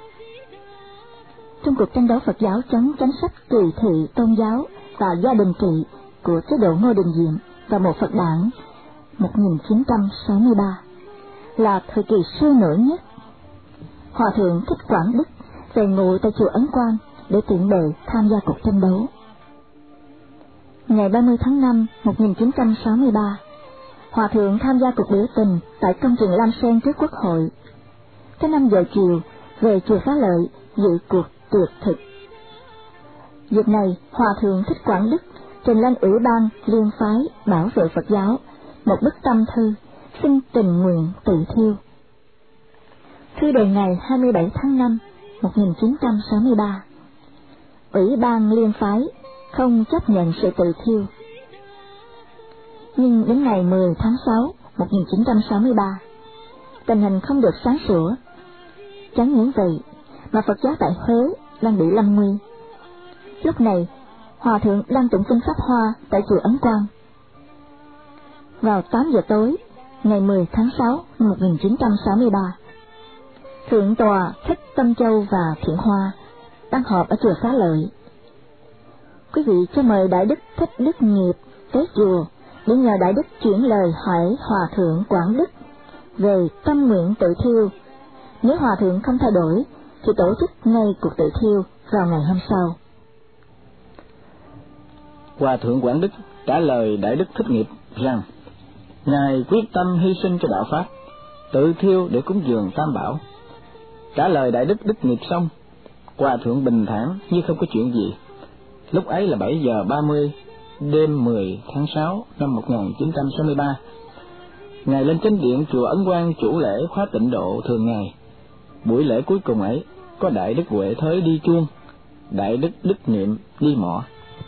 Speaker 1: Trong cuộc tranh đấu Phật giáo chống chính sách kỳ thị tôn giáo và gia đình trị của chế độ Ngô Đình Diệm và một Phật đảng một nghìn chín trăm sáu mươi ba là thời kỳ sôi nổi nhất, Hòa thượng Thích Quảng Đức về ngụ tại chùa Ấn Quang để tiện bề tham gia cuộc tranh đấu. Ngày ba mươi tháng năm một nghìn chín trăm sáu mươi ba, Hòa thượng tham gia cuộc biểu tình tại công trình Lam Sen trước Quốc hội. Tới năm giờ chiều, về chùa Xá Lợi dự cuộc tuyệt thực. Dịp này, Hòa thượng Thích Quảng Đức trình lên Ủy ban Liên phái bảo vệ Phật giáo một bức tâm thư xin tình nguyện tự thiêu. Thư đề ngày hai mươi bảy tháng năm một nghìn chín trăm sáu mươi ba. Ủy ban Liên phái không chấp nhận sự tự thiêu. Nhưng đến ngày mười tháng sáu một nghìn chín trăm sáu mươi ba, tình hình không được sáng sủa. Chẳng những vậy mà Phật giáo tại Huế đang bị lâm nguy. Lúc này, Hòa thượng đang tụng kinh Pháp Hoa tại chùa Ấn Quang. Vào tám giờ tối, ngày mười tháng sáu năm một nghìn chín trăm sáu mươi ba, Thượng tọa Thích Tâm Châu và Thiện Hoa đang họp ở chùa Xá Lợi. Quý vị cho mời Đại Đức Thích Đức Nghiệp tới chùa để nhờ Đại Đức chuyển lời hỏi Hòa thượng Quảng Đức về tâm nguyện tự thiêu. Nếu Hòa thượng không thay đổi thì tổ chức ngay cuộc tự thiêu vào ngày hôm sau.
Speaker 2: Hòa thượng Quảng Đức trả lời Đại Đức Thích Nghiệp rằng Ngài quyết tâm hy sinh cho đạo Pháp, tự thiêu để cúng dường Tam Bảo. Trả lời Đại Đức Đức Nghiệp xong, Hòa thượng bình thản như không có chuyện gì. Lúc ấy là bảy giờ ba mươi đêm mười tháng sáu năm một nghìn chín trăm sáu mươi ba. Ngài lên chánh điện chùa Ấn Quang chủ lễ khóa tịnh độ thường ngày. Buổi lễ cuối cùng ấy có Đại Đức Huệ Thới đi chuông, Đại Đức Đức Niệm đi mõ.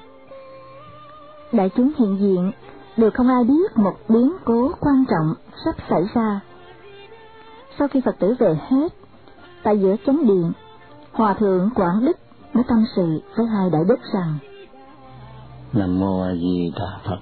Speaker 1: Đại chúng hiện diện đều không ai biết một biến cố quan trọng sắp xảy ra. Sau khi Phật tử về hết, tại giữa chánh điện, Hòa thượng Quảng Đức mới tâm sự với hai đại đức rằng:
Speaker 4: Nam mô A Di Đà Phật.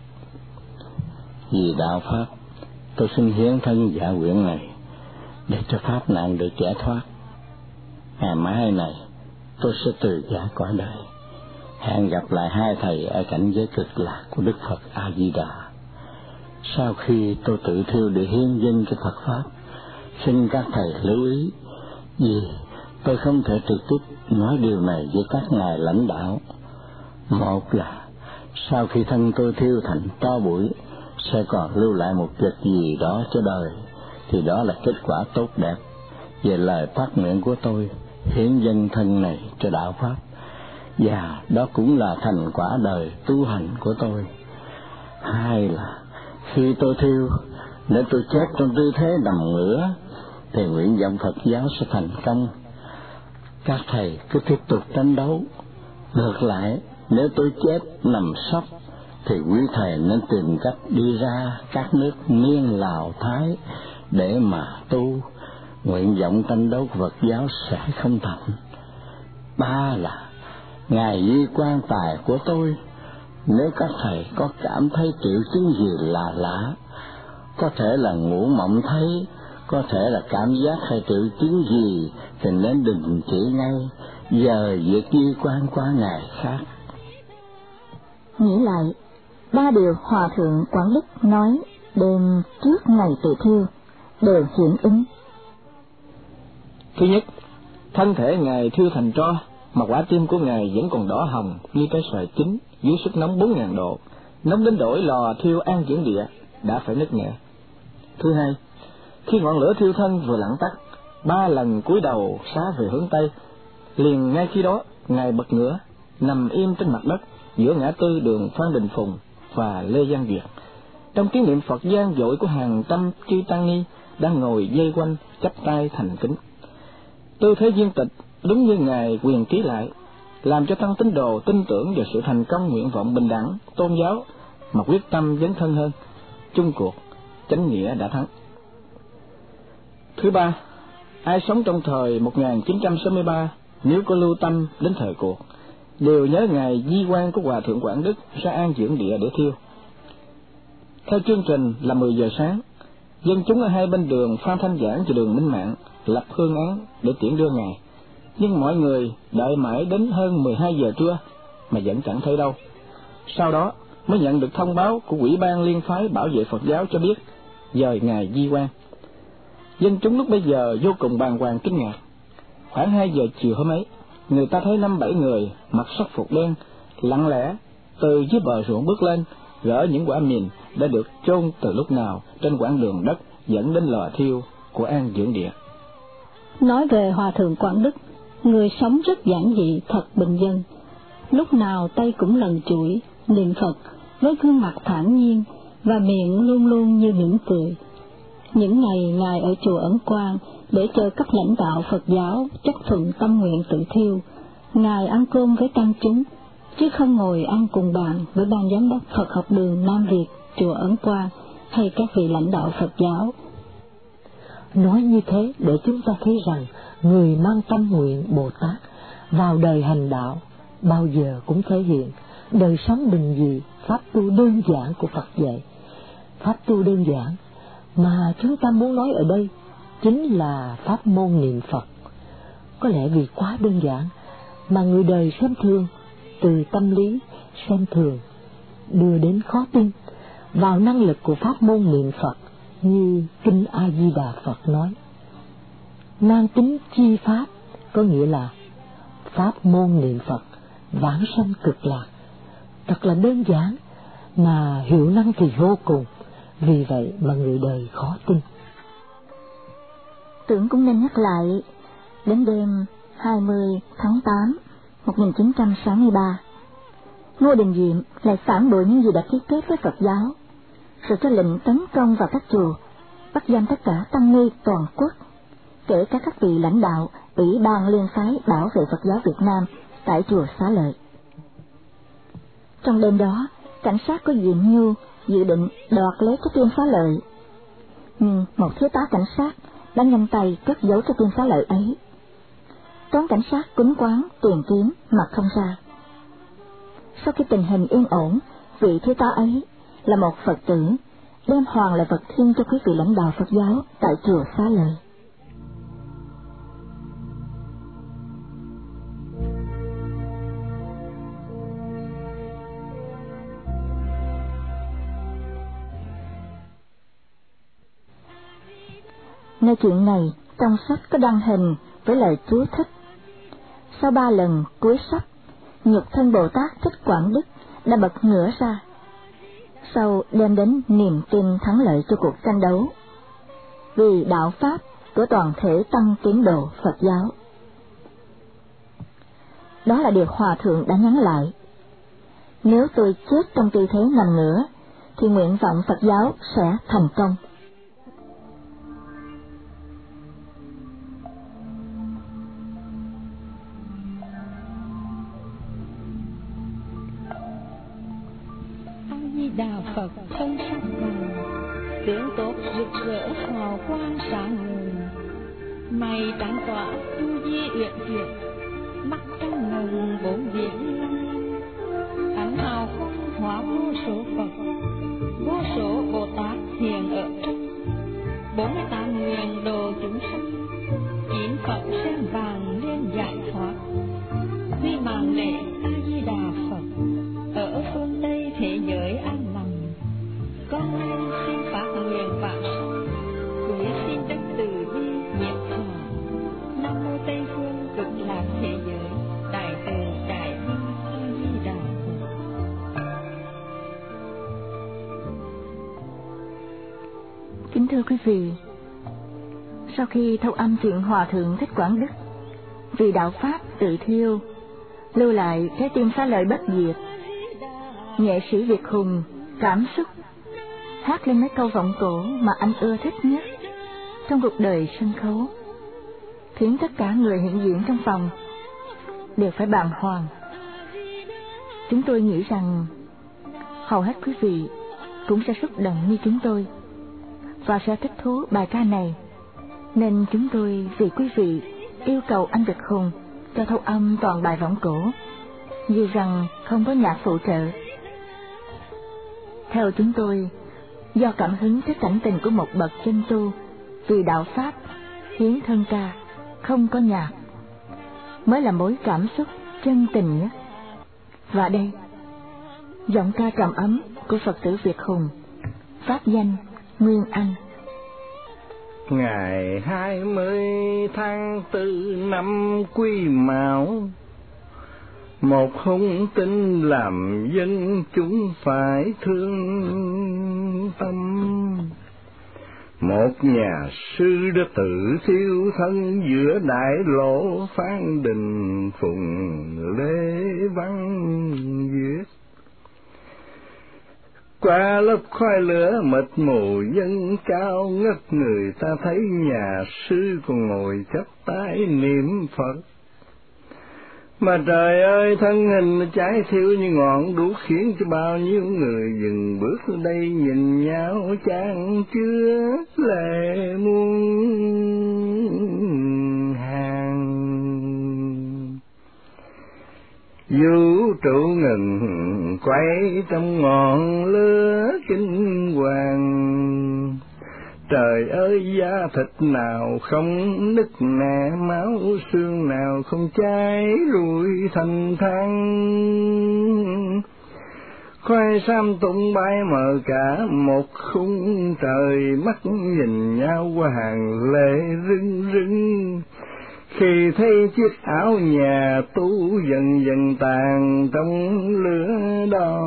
Speaker 4: Vì đạo Pháp, tôi xin hiến thân dạ nguyện này để cho Pháp nạn được giải thoát. Ngày mai này tôi sẽ từ giả cõi đời, hẹn gặp lại hai thầy ở cảnh giới cực lạc của Đức Phật A Di Đà. Sau khi tôi tự thiêu để hiến dâng cho Phật Pháp, xin các thầy lưu ý, vì tôi không thể trực tiếp nói điều này với các ngài lãnh đạo. Một là sau khi thân tôi thiêu thành tro bụi sẽ còn lưu lại một vật gì đó cho đời, thì đó là kết quả tốt đẹp về lời phát nguyện của tôi hiến dâng thân này cho đạo Pháp, và đó cũng là thành quả đời tu hành của tôi. Hai là khi tôi thiêu, nếu tôi chết trong tư thế nằm ngửa thì nguyện vọng Phật giáo sẽ thành công. Các thầy cứ tiếp tục tranh đấu. Ngược lại, nếu tôi chết nằm sấp thì quý thầy nên tìm cách đi ra các nước Miên, Lào, Thái để mà tu. Nguyện vọng tranh đấu của Phật giáo sẽ không thành. Ba là ngài di quan tài của tôi, nếu các thầy có cảm thấy triệu chứng gì lạ lạ, có thể là ngủ mộng thấy, có thể là cảm giác hay triệu chứng gì, thì nên đình chỉ ngay, giờ việc di quan qua ngày khác.
Speaker 1: Nghĩ lại, ba điều Hòa thượng Quảng Đức nói đêm trước ngày tự thiêu đều hiện ứng.
Speaker 2: Thứ nhất, thân thể Ngài thiêu thành tro, mà quả tim của Ngài vẫn còn đỏ hồng như trái xoài chín dưới sức nóng bốn nghìn độ, nóng đến đổi lò thiêu An Dưỡng Địa đã phải nứt nẻ. Thứ hai, khi ngọn lửa thiêu thân vừa lặng tắt, ba lần cúi đầu xá về hướng Tây, liền ngay khi đó Ngài bật ngửa, nằm im trên mặt đất giữa ngã tư đường Phan Đình Phùng và Lê Giang Việt, trong tiếng niệm Phật gian dội của hàng trăm chư tăng ni đang ngồi vây quanh chắp tay thành kính. Tư thế viên tịch đúng như ngài quyền ký lại, làm cho tăng tín đồ tin tưởng vào sự thành công nguyện vọng bình đẳng tôn giáo mà quyết tâm dấn thân hơn. Chung cuộc, chánh nghĩa đã thắng. Thứ ba, ai sống trong thời một nghìn chín trăm sáu mươi ba nếu có lưu tâm đến thời cuộc, đều nhớ ngày di quan của Hòa Thượng Quảng Đức ra an dưỡng địa để thiêu. Theo chương trình là mười giờ sáng, dân chúng ở hai bên đường Phan Thanh Giảng và đường Minh Mạng lập hương án để tiễn đưa ngài, nhưng mọi người đợi mãi đến hơn mười hai giờ trưa mà vẫn chẳng thấy đâu. Sau đó mới nhận được thông báo của Ủy ban Liên phái Bảo vệ Phật giáo cho biết dời ngài di quan. Dân chúng lúc bấy giờ vô cùng bàng hoàng kinh ngạc. Khoảng hai giờ chiều hôm ấy, người ta thấy năm bảy người mặc sắc phục đen lặng lẽ từ dưới bờ ruộng bước lên, gỡ những quả mìn đã được chôn từ lúc nào trên quãng đường đất dẫn đến lò thiêu của an dưỡng địa.
Speaker 5: Nói về Hòa Thượng Quảng Đức, người sống rất giản dị, thật bình dân. Lúc nào tay cũng lần chuỗi niệm Phật với gương mặt thản nhiên và miệng luôn luôn như mỉm cười. Những ngày ngài ở chùa Ẩn Quang để chờ các lãnh đạo Phật giáo chấp thuận tâm nguyện tự thiêu, ngài ăn cơm với tăng chúng, chứ không ngồi ăn cùng bàn với ban giám đốc Phật học đường Nam Việt, chùa Ẩn Quang hay các vị lãnh đạo Phật giáo.
Speaker 3: Nói như thế để chúng ta thấy rằng người mang tâm nguyện Bồ Tát vào đời hành đạo bao giờ cũng thể hiện đời sống bình dị, pháp tu đơn giản của Phật dạy. Pháp tu đơn giản mà chúng ta muốn nói ở đây chính là pháp môn niệm Phật. Có lẽ vì quá đơn giản mà người đời xem thường, từ tâm lý xem thường đưa đến khó tin vào năng lực của pháp môn niệm Phật, như Kinh A Di Đà Phật nói. Mang tính chi pháp có nghĩa là pháp môn niệm Phật vãng sanh cực lạc, thật là đơn giản mà hiệu năng thì vô cùng, vì vậy mà người đời khó tin.
Speaker 1: Tưởng cũng nên nhắc lại, đến đêm hai mươi tháng tám một nghìn chín trăm sáu mươi ba, Ngô Đình Diệm lại phản bội những gì đã ký kết với Phật giáo, rồi cho lệnh tấn công vào các chùa, bắt giam tất cả tăng ni toàn quốc, kể cả các vị lãnh đạo Ủy ban Liên phái Bảo vệ Phật giáo Việt Nam tại chùa Xá Lợi. Trong đêm đó, cảnh sát có Diệm Nhu dự định đoạt lấy trái tim Xá Lợi, nhưng một thiếu tá cảnh sát đã nhanh tay cất giấu trái tim Xá Lợi ấy. Toán cảnh sát cúng quán tìm kiếm mà không ra. Sau khi tình hình yên ổn, vị thiếu tá ấy là một Phật tử đem hoàn lại vật thiêng cho quý vị lãnh đạo Phật giáo tại chùa Xá Lợi. Nơi chuyện này trong sách có đăng hình với lời chú thích. Sau ba lần cuối sách, nhục thân Bồ Tát Thích Quảng Đức đã bật ngửa ra, sau đem đến niềm tin thắng lợi cho cuộc tranh đấu vì đạo pháp của toàn thể tăng tín đồ Phật giáo. Đó là điều Hòa Thượng đã nhắn lại. Nếu tôi chết trong tư thế nằm ngửa, thì nguyện vọng Phật giáo sẽ thành công.
Speaker 5: Đạo Phật thân sắc vàng, tướng tốt rực rỡ hào quang sáng ngời. Mày trắng tỏa tu di uyển chuyển, mắt trăng ngần bốn biển long. Ánh hào quang hóa vô số Phật, vô số Bồ Tát hiện ở trong. Bốn mươi tám nguyện độ chúng sanh, chín Phật sen vàng liên giải thoát. Quy mạng lễ A Di Đà Phật ở phương Tây thế giới an lành. Con nay xin phát nguyện vãng sanh, cuối xin đức từ bi nhiếp thọ. Nam mô Tây phương cực lạc thế giới, đại từ đại bi A Di Đà Phật.
Speaker 1: Kính thưa quý vị, sau khi thâu âm chuyện Hòa Thượng Thích Quảng Đức vì đạo pháp tự thiêu, lưu lại trái tim xá lợi bất diệt. Nghệ sĩ Việt Hùng cảm xúc hát lên mấy câu vọng cổ mà anh ưa thích nhất trong cuộc đời sân khấu, khiến tất cả người hiện diện trong phòng đều phải bàng hoàng. Chúng tôi nghĩ rằng hầu hết quý vị cũng sẽ xúc động như chúng tôi và sẽ thích thú bài ca này, nên chúng tôi vì quý vị yêu cầu anh Việt Hùng cho thâu âm toàn bài vọng cổ, dù rằng không có nhạc phụ trợ. Theo chúng tôi, do cảm hứng tới cảnh tình của một bậc chân tu vì đạo Pháp hiến thân ca không có nhạc mới là mối cảm xúc chân tình nhất. Và đây, giọng ca trầm ấm của Phật tử Việt Hùng, pháp danh Nguyên Anh.
Speaker 4: Ngày hai mươi tháng tư năm Quý Mão, một hung tin làm dân chúng phải thương tâm. Một nhà sư đã tự thiêu thân giữa đại lộ Phan Đình Phùng Lê Văn Duyệt. Qua lớp khói lửa mịt mù dân cao ngất, người ta thấy nhà sư còn ngồi chắp tay niệm Phật. Mà trời ơi, thân hình cháy thiêu như ngọn đuốc khiến cho bao nhiêu người dừng bước ở đây nhìn nhau chan chứa lệ muôn hàng. Vũ trụ ngừng quay trong ngọn lửa kinh hoàng. Trời ơi, da thịt nào không nứt nẻ, máu xương nào không cháy rụi thành than. Khoai sam tung bay mờ cả một khung trời, mắt nhìn nhau qua hàng lệ rưng rưng. Khi thấy chiếc áo nhà tu dần dần tàn trong lửa đỏ.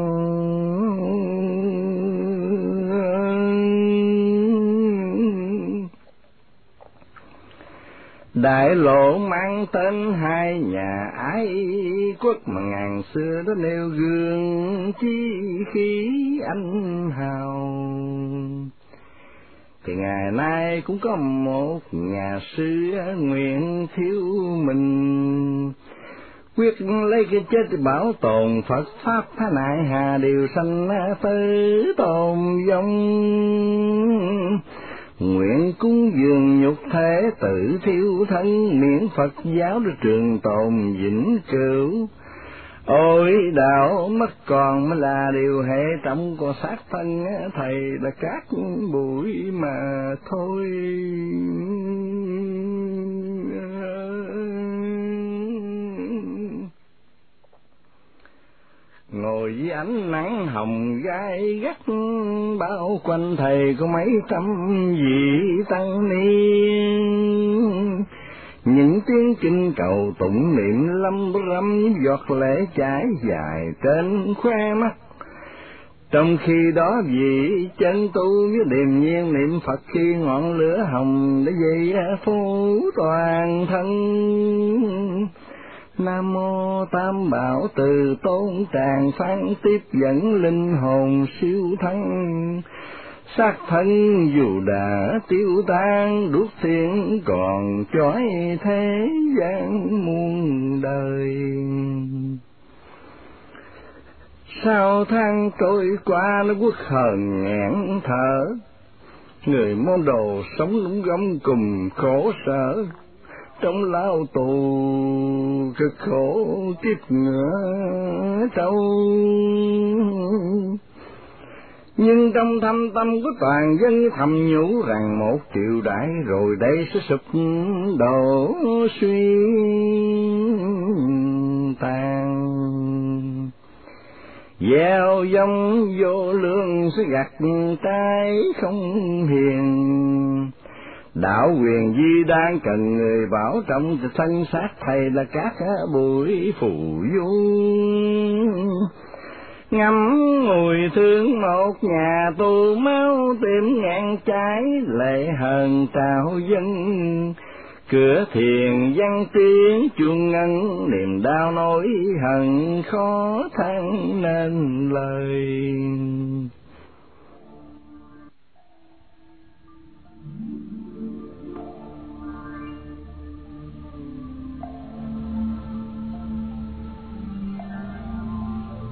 Speaker 4: Đại lộ mang tên hai nhà ái quốc mà ngàn xưa đã nêu gương chí khí anh hào. Thì ngày nay cũng có một nhà sư nguyện thiếu mình, quyết lấy cái chết bảo tồn Phật Pháp Thái Nại Hà điều sanh tử tôn vong. Nguyện cúng dường nhục thể tự thiêu thân, miễn Phật giáo được trường tồn vĩnh cửu. Ôi đạo mất còn mới là điều hệ trọng, còn xác thân thầy là cát bụi mà thôi. Ngồi dưới ánh nắng hồng gai gắt, bao quanh thầy có mấy trăm vị tăng ni. Những tiếng kinh cầu tụng niệm lâm râm, những giọt lệ chảy dài trên khóe mắt. Trong khi đó vị chân tu với điềm nhiên niệm Phật, khi ngọn lửa hồng đã dậy phủ toàn thân. Nam mô Tam Bảo từ tôn tràng phán, tiếp dẫn linh hồn siêu thăng. Xác thân dù đã tiêu tan, đuốc thiên còn chói thế gian muôn đời. Sao tháng trôi qua nó quốc hờn nghẹn thở, người môn đồ sống lúng gấm cùng khổ sở. Trong lao tù cực khổ kiếp ngựa trâu, nhưng trong thâm tâm của toàn dân thầm nhủ rằng một triều đại rồi đây sẽ sụp đổ suy tàn. Gieo giống vô lương sẽ gặt trái không hiền, đạo quyền di đang cần người bảo trọng, thân xác thầy là các bụi phù du. Ngắm mùi thương một nhà tu máu tim ngàn trái, lệ hờn trào dân cửa thiền văn tiếng chuông ngân, niềm đau nỗi hận khó than nên lời.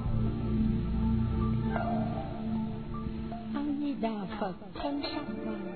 Speaker 5: A Di Đà Phật thân sắc vàng